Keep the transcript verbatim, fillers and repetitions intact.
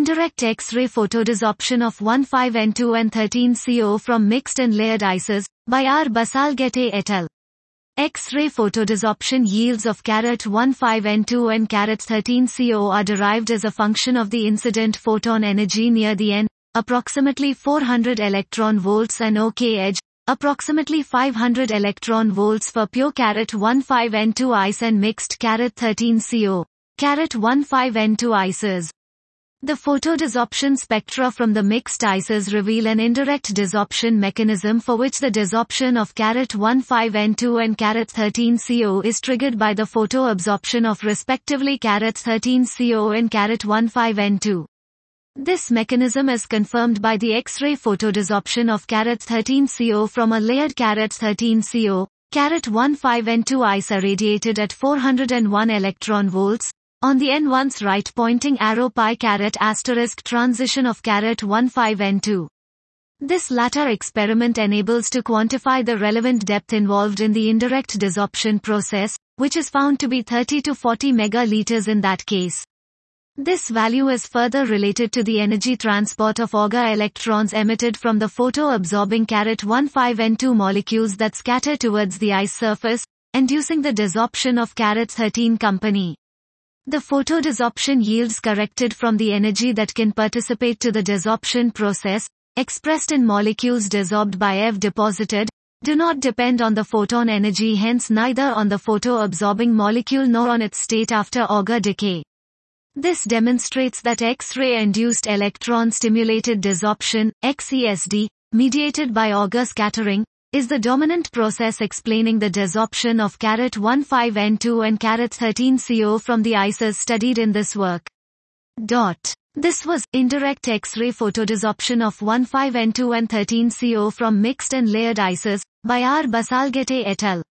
Indirect X-ray photodesorption of fifteen N two and thirteen C O from mixed and layered ices, by R. Basalgette et al. X-ray photodesorption yields of fifteen N two and thirteen C O are derived as a function of the incident photon energy near the N, approximately four hundred electron volts, and OK edge, approximately five hundred electron volts for pure fifteen N two ice and mixed thirteen C O, fifteen N two ices. The photodesorption spectra from the mixed ices reveal an indirect desorption mechanism for which the desorption of fifteen N two and thirteen C O is triggered by the photoabsorption of respectively thirteen C O and fifteen N two. This mechanism is confirmed by the X-ray photodesorption of thirteen C O from a layered thirteen C O, fifteen N two ice irradiated at four hundred one electron volts, on the N one's right pointing arrow pi caret asterisk transition of fifteen N two. This latter experiment enables to quantify the relevant depth involved in the indirect desorption process, which is found to be thirty to forty megaliters in that case. This value is further related to the energy transport of Auger electrons emitted from the photo-absorbing fifteen N two molecules that scatter towards the ice surface, inducing the desorption of thirteen company. The photodesorption yields corrected from the energy that can participate to the desorption process, expressed in molecules desorbed by E V deposited, do not depend on the photon energy, hence neither on the photo-absorbing molecule nor on its state after Auger decay. This demonstrates that X-ray-induced electron-stimulated desorption, X E S D, mediated by Auger scattering, is the dominant process explaining the desorption of fifteen N two and thirteen C O from the ices studied in this work. Dot. This was indirect X-ray photodesorption of fifteen N two and thirteen C O from mixed and layered ices, by R. Basalgette et al.